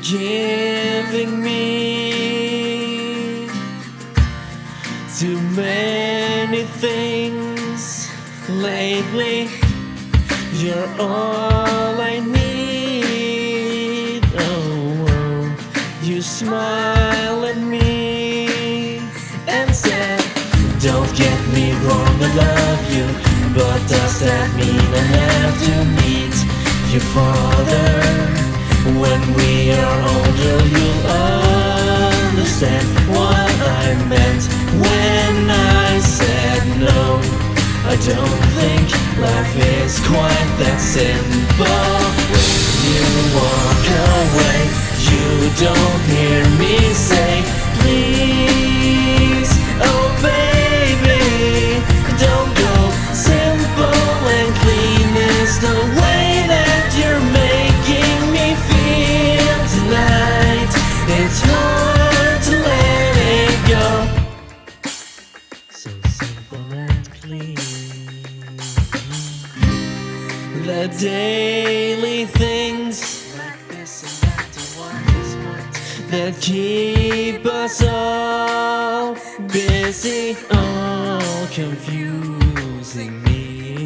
giving me too many things lately. You're all I need. Oh, you smile at me and said, don't get me wrong, I love you, but does that mean I have to meet your father? When we are older, you'll understand what I meant when I said no. I don't think life is quite that simple. When you walk away, you don't hear me say, please, oh baby, don't go. Simple and clean is the way that you're making me feel tonight. It's hard to let it go. So simple and clean. The daily things like this and that and what is what that keep us all busy, all confusing me.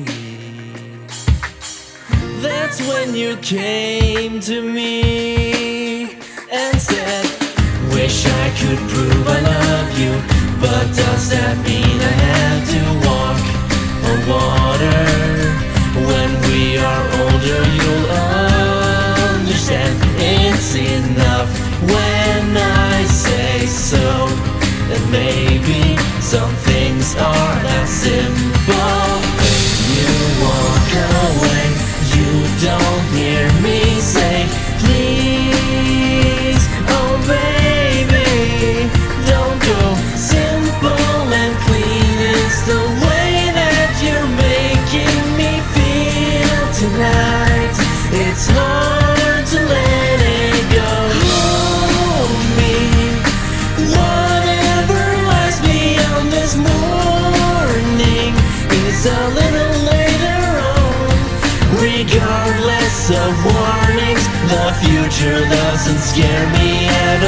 That's when you came to me and said, wish I could prove I love you, but does that mean I have to walk on water? When we are older, you'll understand it's enough when I say so. And maybe some things are that simple. When you walk away, you don't hear me say, please, oh baby, don't go. Simple and clean is the way that you're making me feel tonight. It's hard to let it go. Hold me, whatever lies beyond this morning is a little later on. Regardless of warnings, the future doesn't scare me at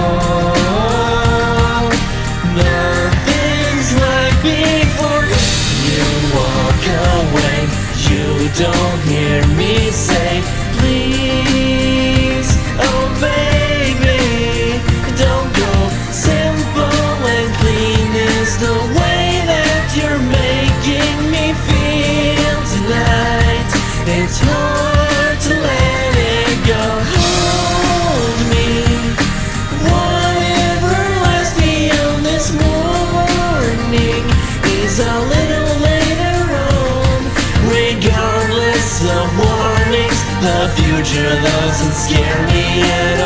all. Nothing's like before. You walk away, you don't hear me say, please, oh baby, don't go. Simple and clean is the way that you're making me feel tonight. It's hard to let it go. Hold me, whatever lies beyond this morning is a little later on. Regardless of warnings, the future doesn't scare me at